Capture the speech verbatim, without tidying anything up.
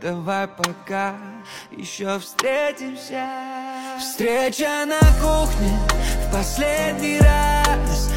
давай пока еще встретимся. Встреча на кухне в последний раз.